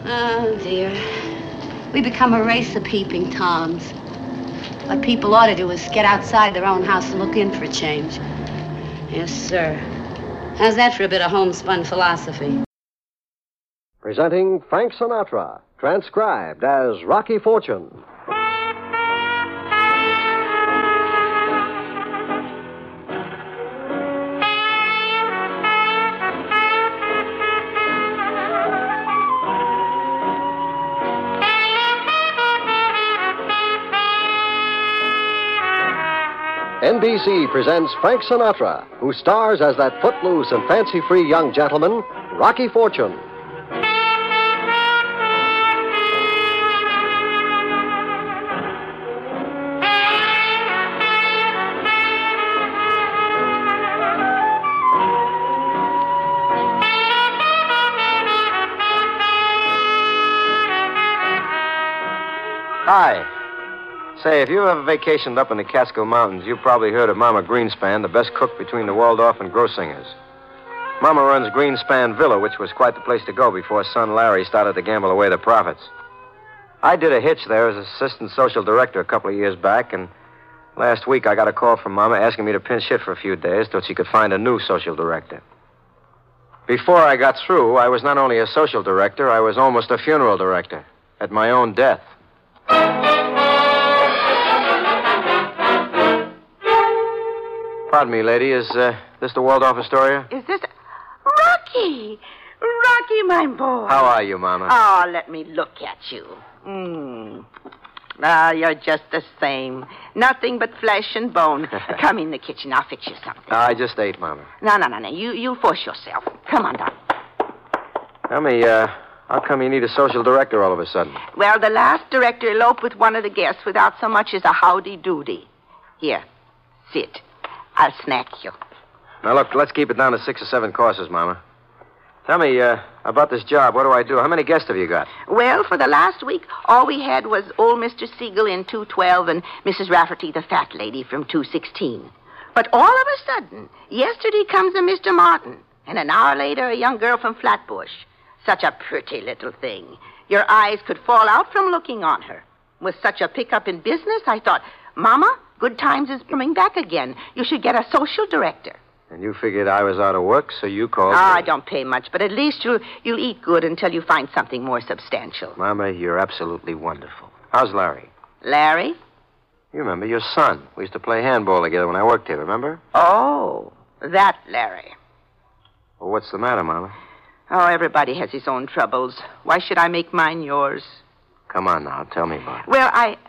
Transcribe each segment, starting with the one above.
Oh, dear. We become a race of peeping Toms. What people ought to do is get outside their own house and look in for a change. Yes, sir. How's that for a bit of homespun philosophy? Presenting Frank Sinatra, transcribed as Rocky Fortune. NBC presents Frank Sinatra, who stars as that footloose and fancy-free young gentleman, Rocky Fortune. Hi. Say, if you ever vacationed up in the Catskill Mountains, you've probably heard of Mama Greenspan, the best cook between the Waldorf and Grossinger's. Mama runs Greenspan Villa, which was quite the place to go before son Larry started to gamble away the profits. I did a hitch there as assistant social director a couple of years back, and last week I got a call from Mama asking me to pinch hit for a few days till she could find a new social director. Before I got through, I was not only a social director, I was almost a funeral director at my own death. Pardon me, lady. Is this the Waldorf Astoria? Is this... Rocky! Rocky, my boy. How are you, Mama? Oh, let me look at you. Ah, you're just the same. Nothing but flesh and bone. Come in the kitchen. I'll fix you something. I just ate, Mama. No. You force yourself. Come on, darling. Tell me, how come you need a social director all of a sudden? Well, the last director eloped with one of the guests without so much as a howdy-doody. Here, sit. I'll snack you. Now, look, let's keep it down to 6 or 7 courses, Mama. Tell me, about this job. What do I do? How many guests have you got? Well, for the last week, all we had was old Mr. Siegel in 212 and Mrs. Rafferty, the fat lady, from 216. But all of a sudden, yesterday comes a Mr. Martin, and an hour later, a young girl from Flatbush. Such a pretty little thing. Your eyes could fall out from looking on her. With such a pickup in business, I thought, Mama, good times is coming back again. You should get a social director. And you figured I was out of work, so you called me. I don't pay much, but at least you'll eat good until you find something more substantial. Mama, you're absolutely wonderful. How's Larry? Larry? You remember your son. We used to play handball together when I worked here, remember? Oh, that Larry. Well, what's the matter, Mama? Oh, everybody has his own troubles. Why should I make mine yours? Come on now, tell me about it. Well,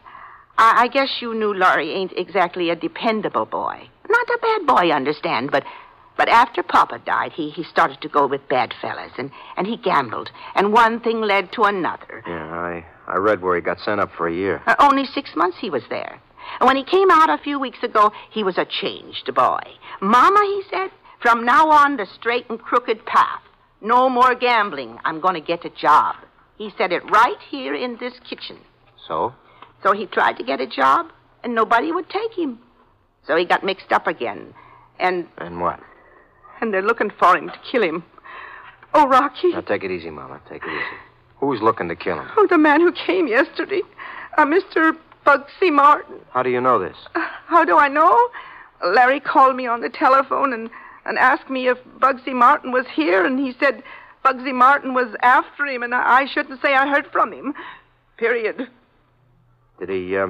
I guess you knew Laurie ain't exactly a dependable boy. Not a bad boy, understand, but after Papa died, he started to go with bad fellas, and he gambled, and one thing led to another. Yeah, I read where he got sent up for a year. Only 6 months he was there. And when he came out a few weeks ago, he was a changed boy. Mama, he said, from now on, the straight and crooked path. No more gambling. I'm going to get a job. He said it right here in this kitchen. So? So he tried to get a job, and nobody would take him. So he got mixed up again. And what? And they're looking for him to kill him. Oh, Rocky. Now, take it easy, Mama. Take it easy. Who's looking to kill him? Oh, the man who came yesterday. Mr. Bugsy Martin. How do you know this? How do I know? Larry called me on the telephone and asked me if Bugsy Martin was here, and he said Bugsy Martin was after him, and I shouldn't say I heard from him. Period. Did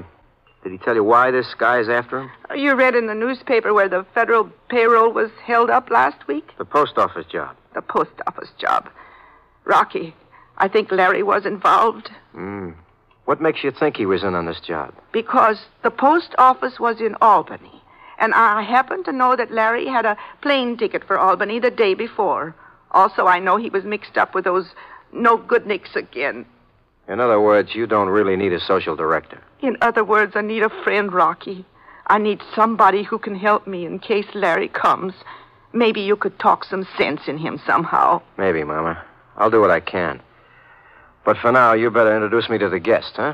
he tell you why this guy is after him? You read in the newspaper where the federal payroll was held up last week? The post office job. The post office job. Rocky, I think Larry was involved. What makes you think he was in on this job? Because the post office was in Albany. And I happen to know that Larry had a plane ticket for Albany the day before. Also, I know he was mixed up with those no-good-nicks again. In other words, you don't really need a social director. In other words, I need a friend, Rocky. I need somebody who can help me in case Larry comes. Maybe you could talk some sense in him somehow. Maybe, Mama. I'll do what I can. But for now, you better introduce me to the guest, huh?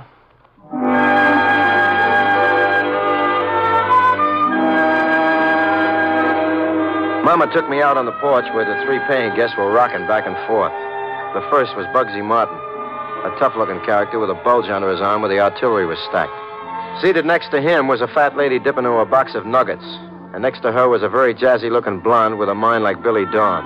Mama took me out on the porch where the 3 paying guests were rocking back and forth. The first was Bugsy Martin. a tough-looking character with a bulge under his arm where the artillery was stacked. Seated next to him was a fat lady dipping into a box of nuggets. And next to her was a very jazzy-looking blonde with a mind like Billy Dawn.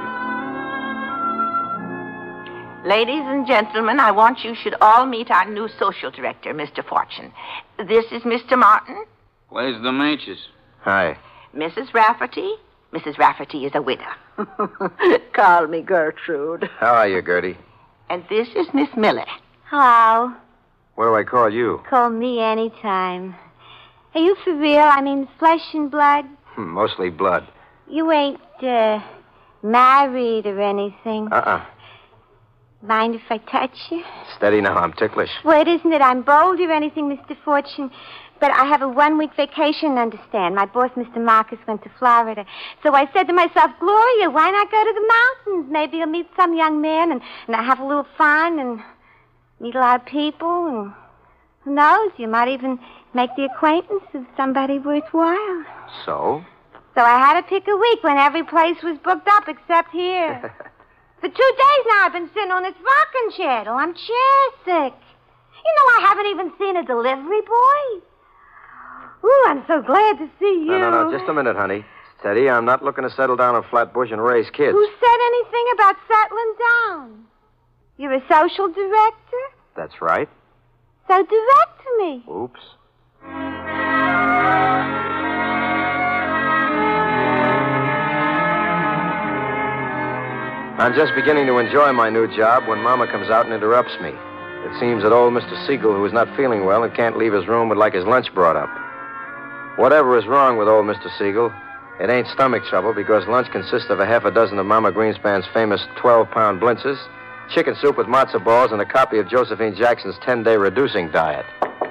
Ladies and gentlemen, I want you should all meet our new social director, Mr. Fortune. This is Mr. Martin. Where's the Maches? Hi. Mrs. Rafferty. Mrs. Rafferty is a widow. Call me Gertrude. How are you, Gertie? And this is Miss Miller. Hello. What do I call you? Call me anytime. Are you for real? I mean, flesh and blood? Mostly blood. You ain't, married or anything? Mind if I touch you? Steady now, I'm ticklish. Well, it isn't that I'm bold or anything, Mr. Fortune, but I have a 1-week vacation, understand. My boss, Mr. Marcus, went to Florida. So I said to myself, Gloria, why not go to the mountains? Maybe you'll meet some young man and I have a little fun and meet a lot of people. And who knows, you might even make the acquaintance of somebody worthwhile. So? So I had to pick a week when every place was booked up except here. For 2 days now I've been sitting on this rocking chair till I'm chair sick. You know, I haven't even seen a delivery boy. Ooh, I'm so glad to see you. No, just a minute, honey. Steady, I'm not looking to settle down in Flatbush and raise kids. Who said anything about settling down? You're a social director? That's right. So direct to me. Oops. I'm just beginning to enjoy my new job when Mama comes out and interrupts me. It seems that old Mr. Siegel, who is not feeling well and can't leave his room, would like his lunch brought up. Whatever is wrong with old Mr. Siegel, it ain't stomach trouble because lunch consists of a half a dozen of Mama Greenspan's famous 12-pound blintzes, chicken soup with matzo balls, and a copy of Josephine Jackson's 10-day reducing diet.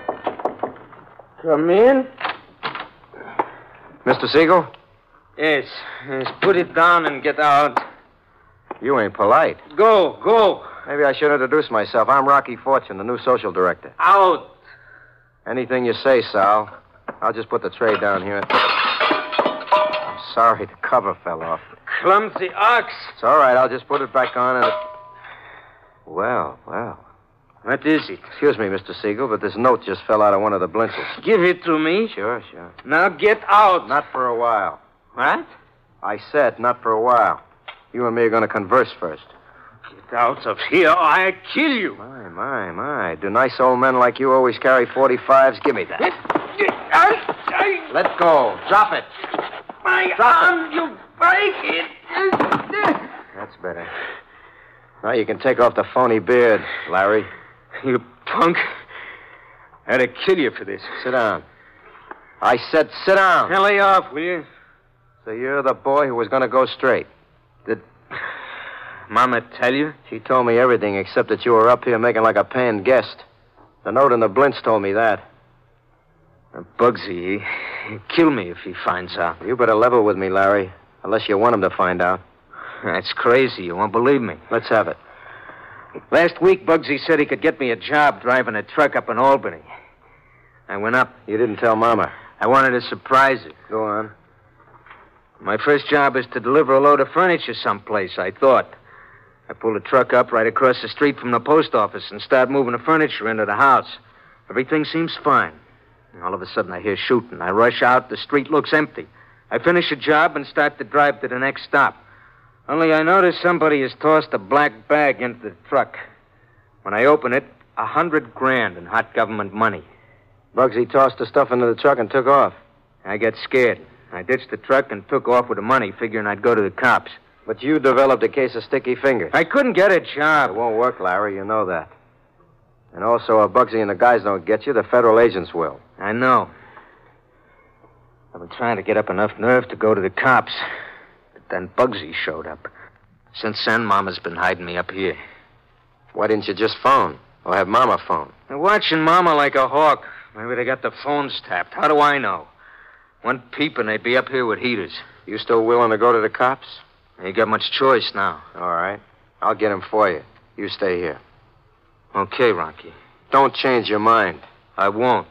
Come in? Mr. Siegel? Yes. Put it down and get out. You ain't polite. Go. Maybe I should introduce myself. I'm Rocky Fortune, the new social director. Out. Anything you say, Sal. I'll just put the tray down here. I'm sorry, the cover fell off. Clumsy ox. It's all right. I'll just put it back on and... Well. What is it? Excuse me, Mr. Siegel, but this note just fell out of one of the blintzes. Give it to me. Sure. Now get out. Not for a while. What? I said not for a while. You and me are going to converse first. Get out of here or I'll kill you. My. Do nice old men like you always carry 45s? Give me that. Let go. Drop it. My arm, you break it. That's better. Now you can take off the phony beard, Larry. You punk. I had to kill you for this. Sit down. I said sit down. Now lay off, will you? So you're the boy who was going to go straight. Did Mama tell you? She told me everything except that you were up here making like a paying guest. The note in the blintz told me that. Bugsy, he'll kill me if he finds out. You better level with me, Larry, unless you want him to find out. That's crazy. You won't believe me. Let's have it. Last week, Bugsy said he could get me a job driving a truck up in Albany. I went up. You didn't tell Mama. I wanted to surprise her. Go on. My first job is to deliver a load of furniture someplace, I thought. I pulled a truck up right across the street from the post office and start moving the furniture into the house. Everything seems fine. And all of a sudden, I hear shooting. I rush out. The street looks empty. I finish the job and start to drive to the next stop. Only I notice somebody has tossed a black bag into the truck. When I open it, $100,000 in hot government money. Bugsy tossed the stuff into the truck and took off. I got scared. I ditched the truck and took off with the money, figuring I'd go to the cops. But you developed a case of sticky fingers. I couldn't get a job. It won't work, Larry. You know that. And also, if Bugsy and the guys don't get you, the federal agents will. I know. I've been trying to get up enough nerve to go to the cops. But then Bugsy showed up. Since then, Mama's been hiding me up here. Why didn't you just phone? Or have Mama phone? They're watching Mama like a hawk. Maybe they got the phones tapped. How do I know? One peep and they'd be up here with heaters. You still willing to go to the cops? Ain't got much choice now. All right. I'll get him for you. You stay here. Okay, Rocky. Don't change your mind. I won't.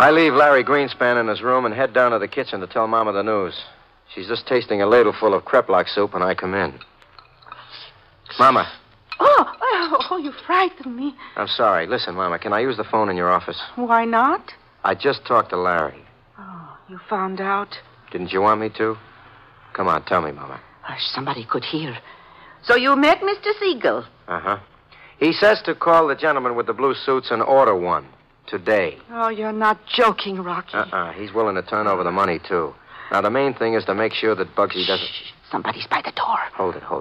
I leave Larry Greenspan in his room and head down to the kitchen to tell Mama the news. She's just tasting a ladleful of kreplach soup when I come in. Mama. Oh, you frightened me. I'm sorry. Listen, Mama, can I use the phone in your office? Why not? I just talked to Larry. Oh, you found out? Didn't you want me to? Come on, tell me, Mama. Somebody could hear. So you met Mr. Siegel? Uh-huh. He says to call the gentleman with the blue suits and order one today. Oh, you're not joking, Rocky. He's willing to turn over the money, too. Now, the main thing is to make sure that Bugsy doesn't... Shh. Somebody's by the door. Hold it.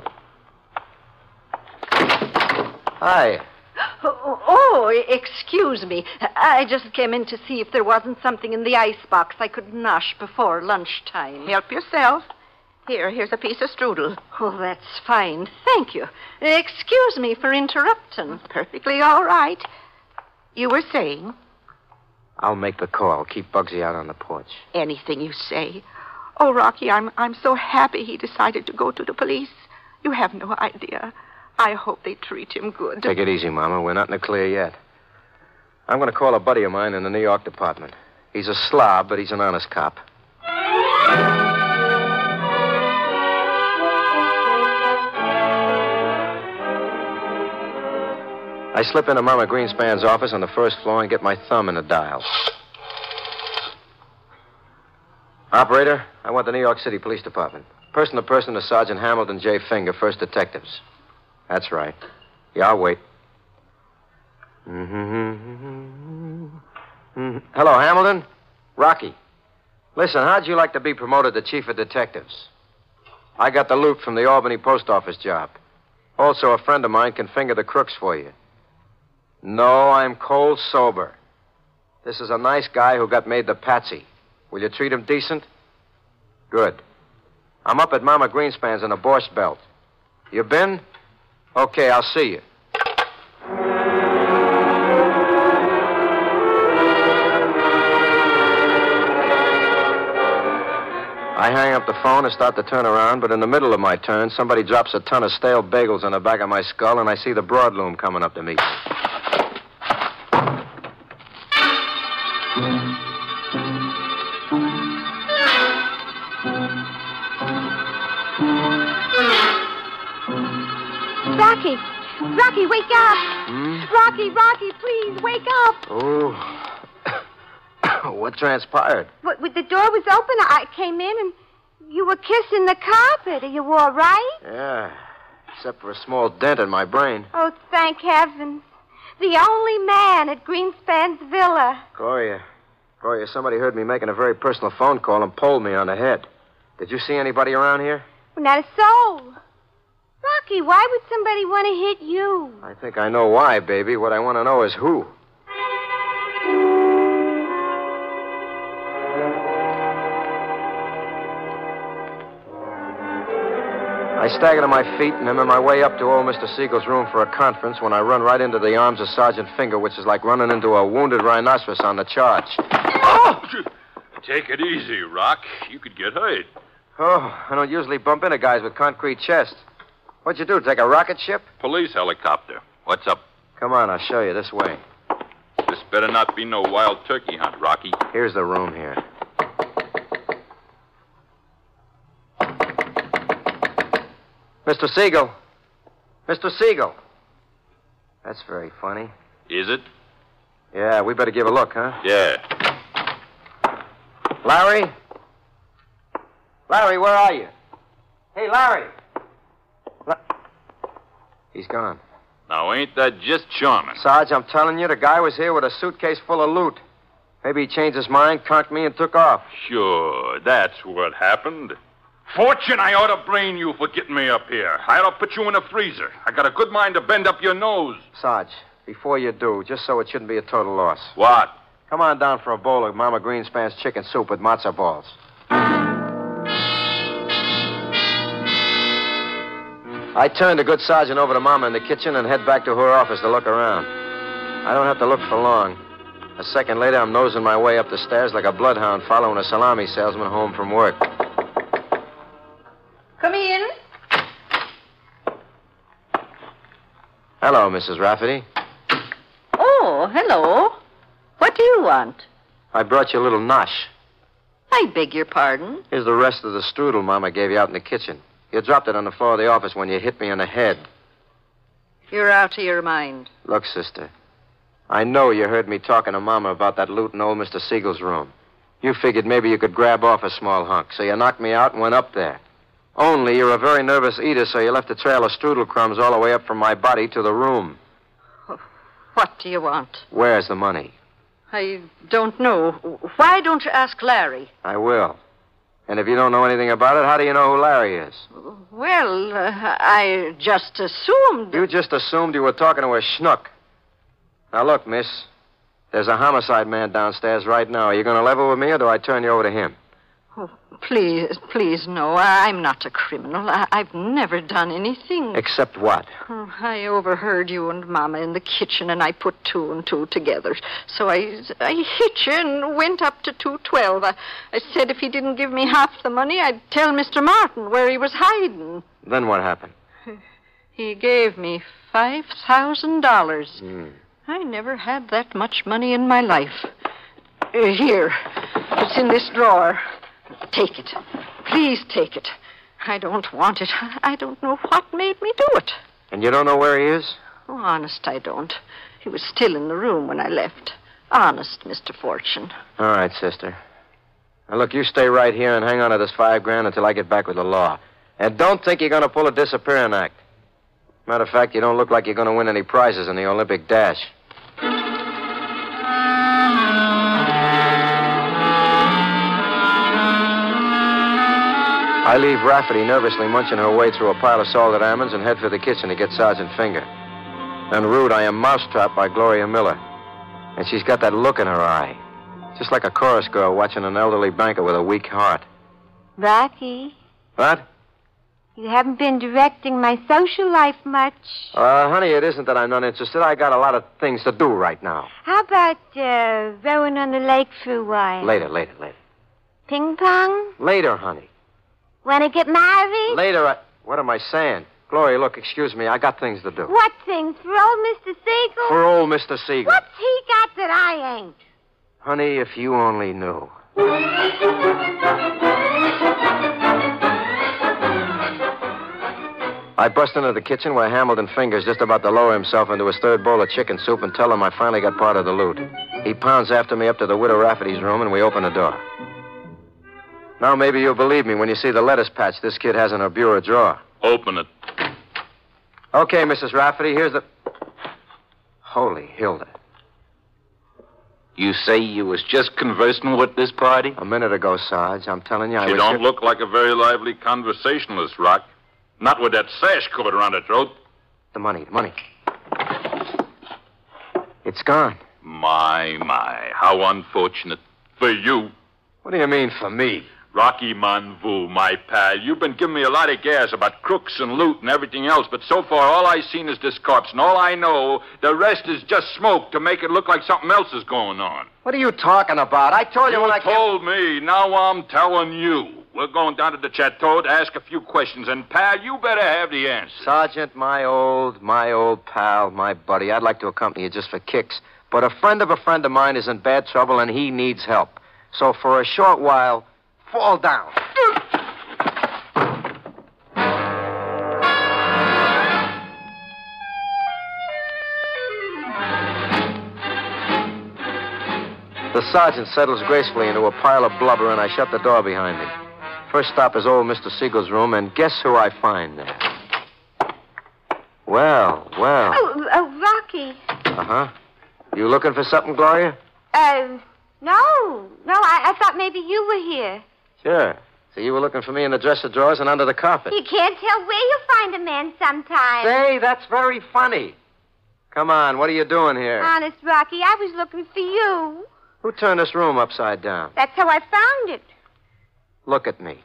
Hi. Oh, excuse me. I just came in to see if there wasn't something in the icebox I could nosh before lunchtime. Help yourself. Here's a piece of strudel. Oh, that's fine. Thank you. Excuse me for interrupting. Perfectly all right. You were saying? I'll make the call. Keep Bugsy out on the porch. Anything you say. Oh, Rocky, I'm so happy he decided to go to the police. You have no idea. I hope they treat him good. Take it easy, Mama. We're not in the clear yet. I'm going to call a buddy of mine in the New York department. He's a slob, but he's an honest cop. I slip into Mama Greenspan's office on the first floor and get my thumb in the dial. Operator, I want the New York City Police Department. Person to person to Sergeant Hamilton J. Finger, First Detectives. That's right. Yeah, I'll wait. Hello, Hamilton? Rocky. Listen, how'd you like to be promoted to Chief of Detectives? I got the loot from the Albany post office job. Also, a friend of mine can finger the crooks for you. No, I'm cold sober. This is a nice guy who got made the patsy. Will you treat him decent? Good. I'm up at Mama Greenspan's in the Borscht Belt. You been? Okay, I'll see you. I hang up the phone and start to turn around, but in the middle of my turn, somebody drops a ton of stale bagels on the back of my skull, and I see the broadloom coming up to meet me. Rocky, wake up! Rocky, please, wake up! Oh. What transpired? The door was open. I came in and you were kissing the carpet. Are you all right? Yeah, except for a small dent in my brain. Oh, thank heavens. The only man at Greenspan's villa. Gloria, somebody heard me making a very personal phone call and polled me on the head. Did you see anybody around here? Not a soul. Rocky, why would somebody want to hit you? I think I know why, baby. What I want to know is who. I stagger to my feet, and I'm on my way up to old Mr. Siegel's room for a conference when I run right into the arms of Sergeant Finger, which is like running into a wounded rhinoceros on the charge. Oh! Take it easy, Rock. You could get hurt. Oh, I don't usually bump into guys with concrete chests. What'd you do, take a rocket ship? Police helicopter. What's up? Come on, I'll show you. This way. This better not be no wild turkey hunt, Rocky. Here's the room here. Mr. Siegel. Mr. Siegel. That's very funny. Is it? Yeah, we better give a look, huh? Yeah. Larry? Larry, where are you? Hey, Larry. He's gone. Now, ain't that just charming? Sarge, I'm telling you, the guy was here with a suitcase full of loot. Maybe he changed his mind, conked me, and took off. Sure, that's what happened. Fortune, I ought to blame you for getting me up here. I ought to put you in a freezer. I got a good mind to bend up your nose. Sarge, before you do, just so it shouldn't be a total loss. What? Come on down for a bowl of Mama Greenspan's chicken soup with matzo balls. I turn the good sergeant over to Mama in the kitchen and head back to her office to look around. I don't have to look for long. A second later, I'm nosing my way up the stairs like a bloodhound following a salami salesman home from work. Come in. Hello, Mrs. Rafferty. Oh, hello. What do you want? I brought you a little nosh. I beg your pardon? Here's the rest of the strudel Mama gave you out in the kitchen. You dropped it on the floor of the office when you hit me in the head. You're out of your mind. Look, sister, I know you heard me talking to Mama about that loot in old Mr. Siegel's room. You figured maybe you could grab off a small hunk, so you knocked me out and went up there. Only you're a very nervous eater, so you left a trail of strudel crumbs all the way up from my body to the room. What do you want? Where's the money? I don't know. Why don't you ask Larry? I will. And if you don't know anything about it, how do you know who Larry is? Well, I just assumed... You just assumed you were talking to a schnook. Now, look, miss. There's a homicide man downstairs right now. Are you going to level with me, or do I turn you over to him? Oh, please, no. I'm not a criminal. I've never done anything. Except what? Oh, I overheard you and Mama in the kitchen, and I put 2 and 2 together. So I hit you and went up to 212. I said if he didn't give me half the money, I'd tell Mr. Martin where he was hiding. Then what happened? He gave me $5,000. I never had that much money in my life. Here. It's in this drawer. Take it. Please take it. I don't want it. I don't know what made me do it. And you don't know where he is? Oh, honest, I don't. He was still in the room when I left. Honest, Mr. Fortune. All right, sister. Now, look, you stay right here and hang on to this $5,000 until I get back with the law. And don't think you're going to pull a disappearing act. Matter of fact, you don't look like you're going to win any prizes in the Olympic dash. I leave Rafferty nervously munching her way through a pile of salted almonds and head for the kitchen to get Sergeant Finger. Then, rude, I am mousetrapped by Gloria Miller. And she's got that look in her eye. Just like a chorus girl watching an elderly banker with a weak heart. Rocky, What? you haven't been directing my social life much. Honey, it isn't that I'm not interested. I got a lot of things to do right now. How about rowing on the lake for a while? Later. Ping pong? Later, honey. Want to get married? Later, What am I saying? Gloria, look, excuse me. I got things to do. What things? For old Mr. Siegel? For old Mr. Siegel. What's he got that I ain't? Honey, if you only knew. I bust into the kitchen where Hamilton Finger's just about to lower himself into his third bowl of chicken soup and tell him I finally got part of the loot. He pounds after me up to the Widow Rafferty's room, and we open the door. Now maybe you'll believe me when you see the lettuce patch this kid has in her bureau drawer. Open it. Okay, Mrs. Rafferty, here's the... Holy Hilda. You say you was just conversing with this party? A minute ago, Sarge. I'm telling you, I She was... don't look like a very lively conversationalist, Rock. Not with that sash covered around her throat. The money. It's gone. My. How unfortunate. For you. What do you mean, for me? Rocky Monvu, my pal, you've been giving me a lot of gas about crooks and loot and everything else, but so far all I seen is this corpse, and all I know, the rest is just smoke to make it look like something else is going on. What are you talking about? I told you when I came... You told me. Now I'm telling you. We're going down to the chateau to ask a few questions, and, pal, you better have the answer. Sergeant, my old pal, my buddy, I'd like to accompany you just for kicks, but a friend of mine is in bad trouble, and he needs help. So for a short while, fall down. The sergeant settles gracefully into a pile of blubber, and I shut the door behind me. First stop is old Mr. Siegel's room, and guess who I find there? Well. Oh, Rocky. Uh-huh. You looking for something, Gloria? No, I thought maybe you were here. Sure. So you were looking for me in the dresser drawers and under the carpet. You can't tell where you find a man sometimes. Say, that's very funny. Come on, what are you doing here? Honest, Rocky, I was looking for you. Who turned this room upside down? That's how I found it. Look at me.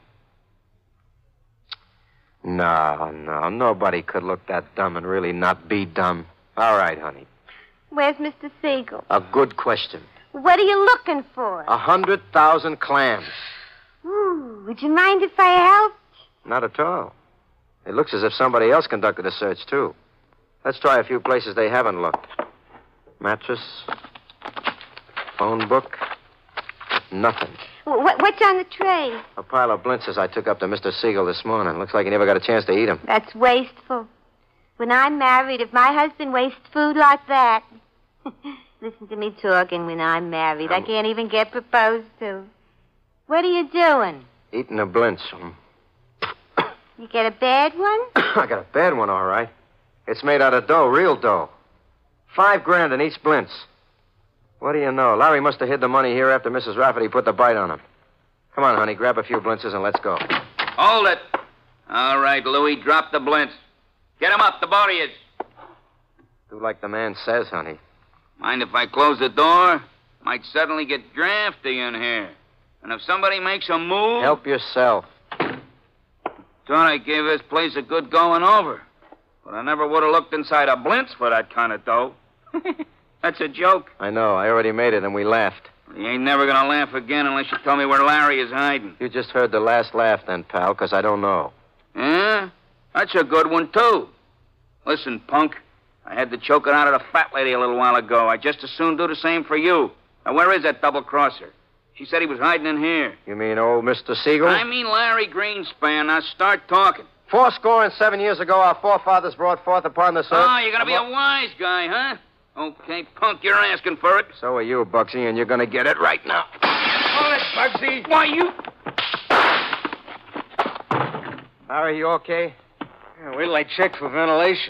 No, nobody could look that dumb and really not be dumb. All right, honey. Where's Mr. Siegel? A good question. What are you looking for? 100,000 clams. Ooh, would you mind if I helped? Not at all. It looks as if somebody else conducted a search, too. Let's try a few places they haven't looked. Mattress. Phone book. Nothing. What's on the tray? A pile of blintzes I took up to Mr. Siegel this morning. Looks like he never got a chance to eat them. That's wasteful. When I'm married, if my husband wastes food like that... Listen to me talking when I'm married. I can't even get proposed to. What are you doing? Eating a blintz. You get a bad one? I got a bad one, all right. It's made out of dough, real dough. $5,000 in each blintz. What do you know? Larry must have hid the money here after Mrs. Rafferty put the bite on him. Come on, honey, grab a few blintzes and let's go. Hold it. All right, Louie, drop the blintz. Get him up, the both of you. Do like the man says, honey. Mind if I close the door? Might suddenly get drafty in here. And if somebody makes a move... Help yourself. Thought I gave this place a good going over. But I never would have looked inside a blintz for that kind of dough. That's a joke. I know. I already made it, and we laughed. You ain't never gonna laugh again unless you tell me where Larry is hiding. You just heard the last laugh then, pal, because I don't know. Yeah? That's a good one, too. Listen, punk. I had to choke it out of the fat lady a little while ago. I'd just as soon do the same for you. Now, where is that double-crosser? She said he was hiding in here. You mean old Mr. Siegel? I mean Larry Greenspan. Now, start talking. 7 years ago, our forefathers brought forth upon this earth... Oh, you're gonna be a wise guy, huh? Okay, punk, you're asking for it. So are you, Bugsy, and you're gonna get it right now. Hold it, Bugsy. Why, you... Larry, you okay? Yeah, wait till I check for ventilation.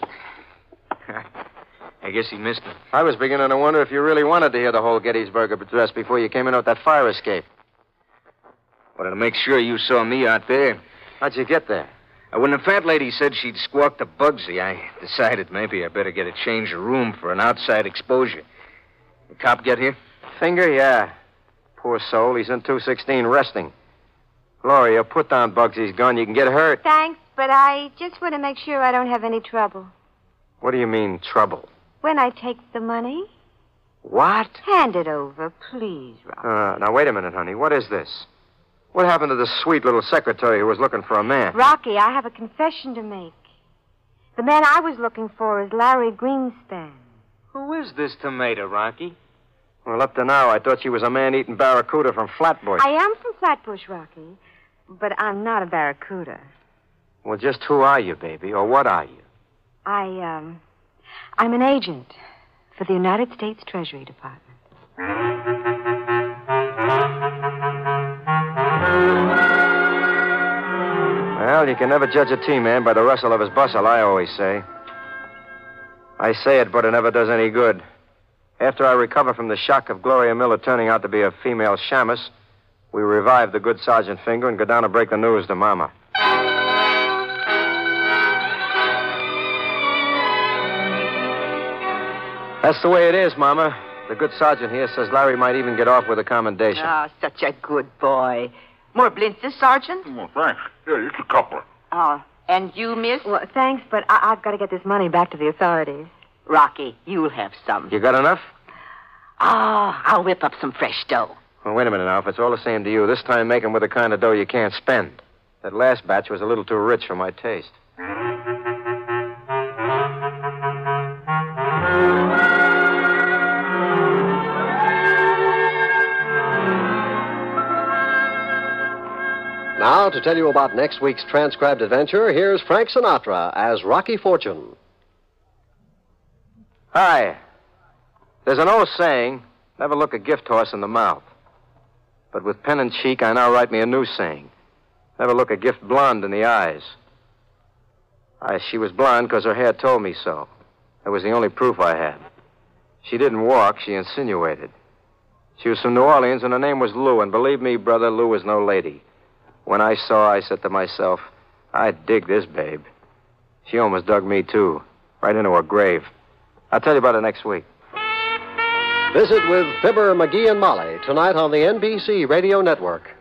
I guess he missed me. I was beginning to wonder if you really wanted to hear the whole Gettysburg address before you came in with that fire escape. Wanted to make sure you saw me out there. How'd you get there? When the fat lady said she'd squawked to Bugsy, I decided maybe I better get a change of room for an outside exposure. The cop get here? Finger, yeah. Poor soul, he's in 216 resting. Gloria, put down Bugsy's gun. You can get hurt. Thanks, but I just want to make sure I don't have any trouble. What do you mean, trouble? When I take the money, What? hand it over, please, Rocky. Now, wait a minute, honey. What is this? What happened to the sweet little secretary who was looking for a man? Rocky, I have a confession to make. The man I was looking for is Larry Greenspan. Who is this tomato, Rocky? Well, up to now, I thought she was a man-eating barracuda from Flatbush. I am from Flatbush, Rocky, but I'm not a barracuda. Well, just who are you, baby, or what are you? I'm an agent for the United States Treasury Department. Well, you can never judge a T-man by the rustle of his bustle, I always say. I say it, but it never does any good. After I recover from the shock of Gloria Miller turning out to be a female shamus, we revive the good Sergeant Finger and go down to break the news to Mama. That's the way it is, Mama. The good sergeant here says Larry might even get off with a commendation. Oh, such a good boy. More blintzes, Sergeant? Well, thanks. Here, just a couple. Oh, and you, miss? Well, thanks, but I've got to get this money back to the authorities. Rocky, you'll have some. You got enough? Oh, I'll whip up some fresh dough. Well, wait a minute now. If it's all the same to you, this time make 'em with the kind of dough you can't spend. That last batch was a little too rich for my taste. Now, to tell you about next week's transcribed adventure, here's Frank Sinatra as Rocky Fortune. Hi. There's an old saying, never look a gift horse in the mouth. But with pen and cheek, I now write me a new saying. Never look a gift blonde in the eyes. She was blonde because her hair told me so. That was the only proof I had. She didn't walk, she insinuated. She was from New Orleans, and her name was Lou, and believe me, brother, Lou was no lady. When I saw her, I said to myself, I dig this babe. She almost dug me, too, right into her grave. I'll tell you about it next week. Visit with Fibber, McGee, and Molly tonight on the NBC Radio Network.